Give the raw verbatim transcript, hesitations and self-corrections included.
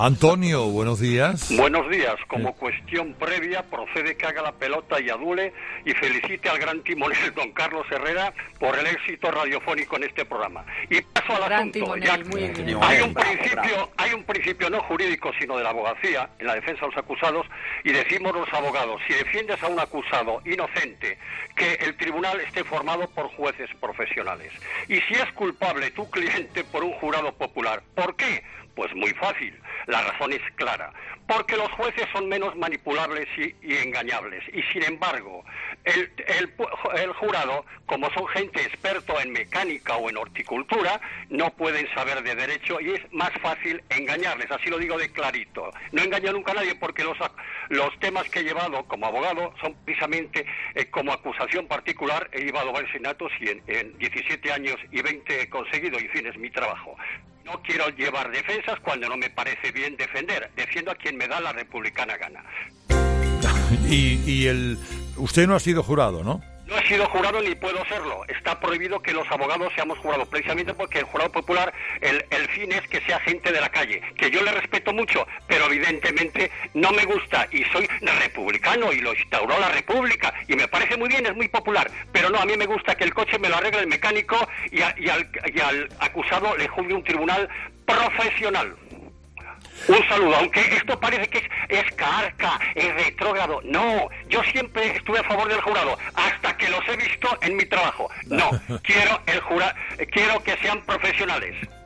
Antonio, buenos días. Buenos días. Como cuestión previa, procede que haga la pelota y adule y felicite al gran timonel don Carlos Herrera por el éxito radiofónico en este programa. Y paso al gran asunto. Timonel, Ya, muy bien. hay un principio, hay un principio no jurídico, sino de la abogacía, en la defensa de los acusados, y decimos los abogados, si defiendes a un acusado inocente, que el tribunal esté formado por jueces profesionales. Y si es culpable tu cliente por un jurado popular, ¿por qué? Pues muy fácil, la razón es clara, porque los jueces son menos manipulables y, y engañables, y sin embargo, el, el, el jurado, como son gente experta en mecánica o en horticultura, no pueden saber de derecho y es más fácil engañarles, así lo digo de clarito. No engaño nunca a nadie porque los, los temas que he llevado como abogado son precisamente eh, como acusación particular, he llevado varios senatos y en, en diecisiete años y veinte he conseguido, y en fin, es mi trabajo. No quiero llevar defensas cuando no me parece bien defender. Defiendo a quien me da la republicana gana. Y, y el usted no ha sido jurado, ¿no? No he sido jurado ni puedo serlo. Está prohibido que los abogados seamos jurados, precisamente porque el jurado popular, el, el fin es que sea gente de la calle, que yo le respeto mucho, pero evidentemente no me gusta y soy republicano y lo instauró la República y me parece muy bien, es muy popular, pero no, a mí me gusta que el coche me lo arregle el mecánico y, a, y, al, y al acusado le juzgue un tribunal profesional. Un saludo, aunque esto parece que es, es carca, es retrógrado. No, yo siempre estuve a favor del jurado, hasta que los he visto en mi trabajo. No, quiero el jura, quiero que sean profesionales.